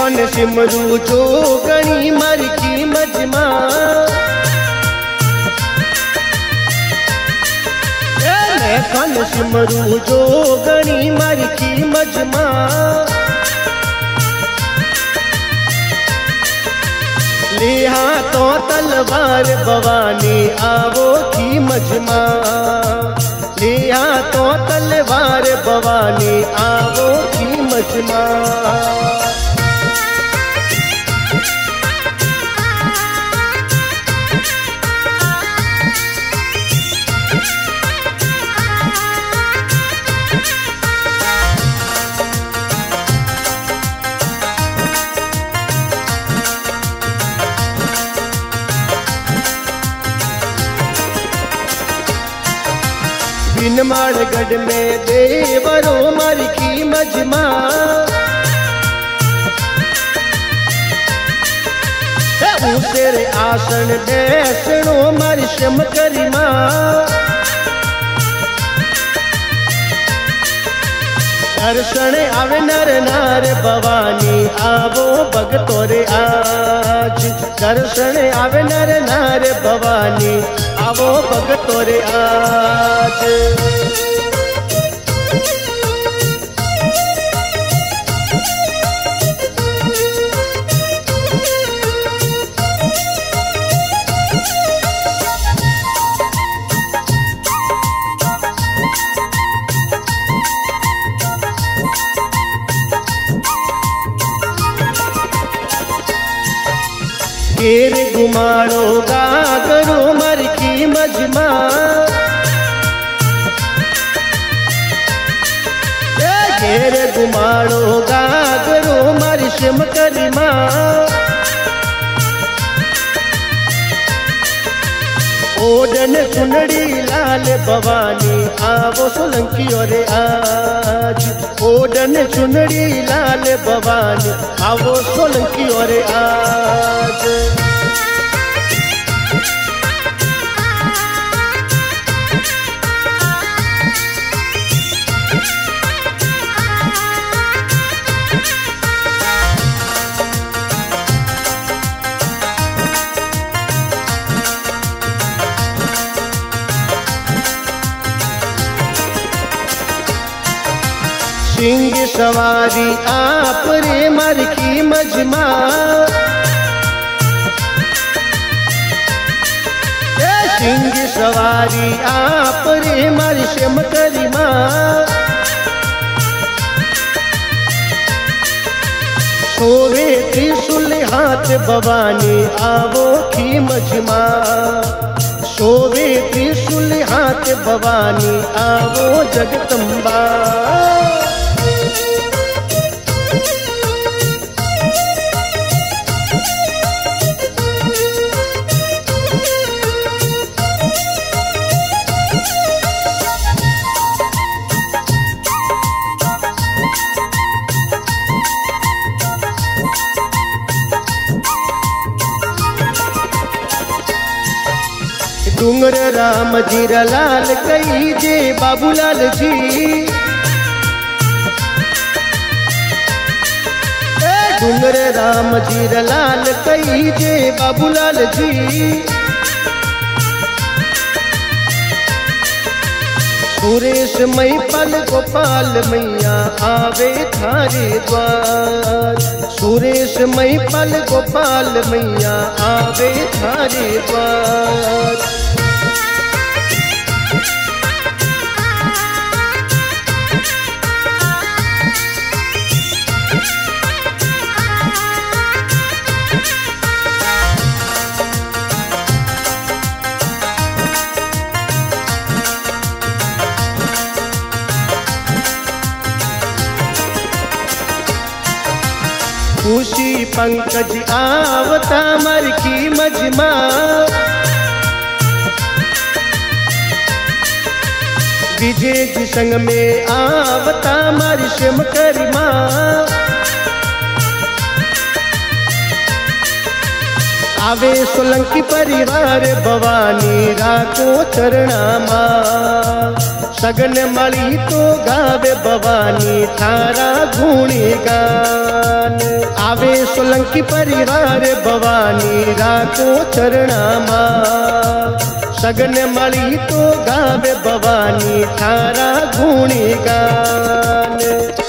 कौन सिमरू जोगणी मारी की मजमा, मैं कौन सिमरू जोगणी मारी की मजमा। लिहा तो तलवार भवानी आवो की मजमा, लिया तो तलवार भवानी आवो की मजमा। बिनमाड़गढ़ में देवरो मारी की मजमा, तेरे आसन बैसणो मारी शम करिमा। दर्शन आवे नर नार भवानी आवो भगतो रे आज, दर्शन आवे नर नार भवानी आवो भगतो रे आज। घेर घुमाड़ो गागरो मर की मजमा, घेर घुमाड़ो गागरो मर शम करिमा। ओडन चुनड़ी लाल भवानी आवो सोलंकी और आज, ओडन चुनड़ी लाल भवानी आवो सोलंकी और आज। सिंह सवारी आप रे मर की मजमा, सिंह सवारी आप रे मर शम करिमा। सोवे त्रिशूल हाथ भवानी आवो की मजमा, सोवे त्रिशूल हाथ भवानी आवो जगदम्बा। डूंगर राम जीरा लाल कही जे बाबूलाल जी, डूंगर राम जीरा लाल कही जे बाबूलाल जी। सुरेश मई पल गोपाल मैया आवे थारे द्वार, सुरेश मई पल गोपाल मैया आवे थारे द्वार। खुशी पंकज आवता मर की मजमा, विजय जी संग में आवता मर शम करिमा। आवे सोलंकी परिवार भवानी राखो चरणामा, सगन मळी तो गावे भवानी थारा गुणी गान। आवे सोलंकी परिवार भवानी राखो चरणा मां। सगन मळी तो गावे भवानी थारा गुणी गान।